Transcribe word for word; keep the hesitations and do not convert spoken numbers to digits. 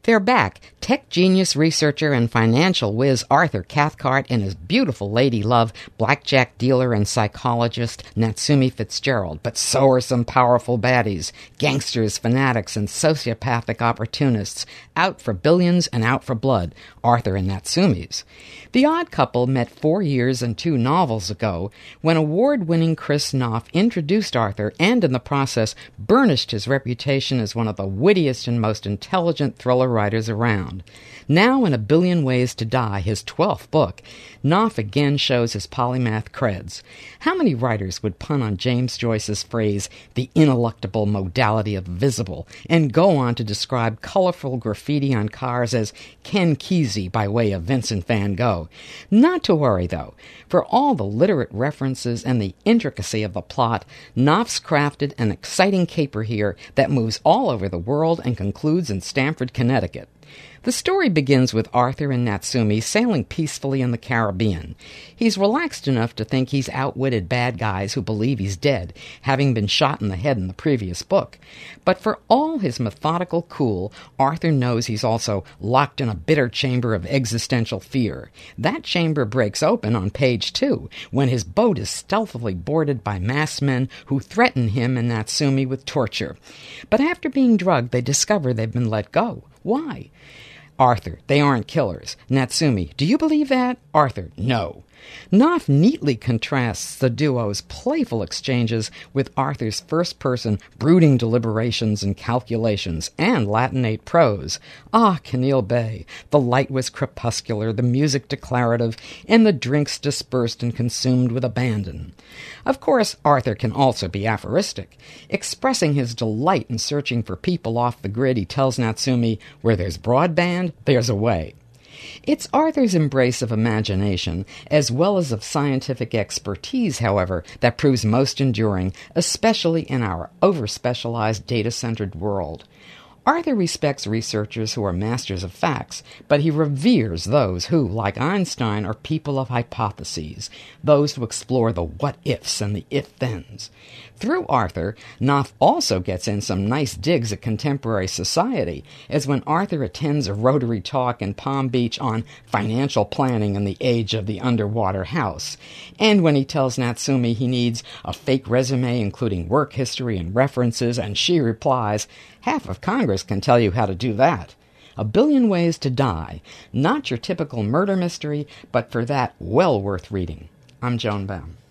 They're back. Tech genius researcher and financial whiz Arthur Cathcart and his beautiful lady love, blackjack dealer and psychologist Natsumi Fitzgerald. But so are some powerful baddies, gangsters, fanatics, and sociopathic opportunists, out for billions and out for blood, Arthur and Natsumi's. The Odd Couple met four years and two novels ago when award-winning Chris Noth introduced Arthur and, in the process, burnished his reputation as one of the wittiest and most intelligent thriller writers around. Now, in A Billion Ways to Die, his twelfth book, Noth again shows his polymath creds. How many writers would pun on James Joyce's phrase, the ineluctable modality of visible, and go on to describe colorful graffiti on cars as Ken Kesey by way of Vincent van Gogh? Not to worry, though. For all the literate references and the intricacy of the plot, Noth's crafted an exciting caper here that moves all over the world and concludes in Stamford, Connecticut. The story begins with Arthur and Natsumi sailing peacefully in the Caribbean. He's relaxed enough to think he's outwitted bad guys who believe he's dead, having been shot in the head in the previous book. But for all his methodical cool, Arthur knows he's also locked in a bitter chamber of existential fear. That chamber breaks open on page two, when his boat is stealthily boarded by masked men who threaten him and Natsumi with torture. But after being drugged, they discover they've been let go. Why? Arthur, they aren't killers. Natsumi, do you believe that? Arthur, no. Noth neatly contrasts the duo's playful exchanges with Arthur's first-person brooding deliberations and calculations and Latinate prose. Ah, Camille Bay, the light was crepuscular, the music declarative, and the drinks dispersed and consumed with abandon. Of course, Arthur can also be aphoristic. Expressing his delight in searching for people off the grid, he tells Natsumi, where there's broadband, there's a way. It's Arthur's embrace of imagination, as well as of scientific expertise, however, that proves most enduring, especially in our over-specialized data-centered world. Arthur respects researchers who are masters of facts, but he reveres those who, like Einstein, are people of hypotheses, those who explore the what-ifs and the if-thens. Through Arthur, Noth also gets in some nice digs at contemporary society, as when Arthur attends a Rotary talk in Palm Beach on financial planning in the age of the underwater house, and when he tells Natsumi he needs a fake resume including work history and references, and she replies, half of Congress can tell you how to do that. A Billion Ways to Die, not your typical murder mystery, but for that, well worth reading. I'm Joan Baum.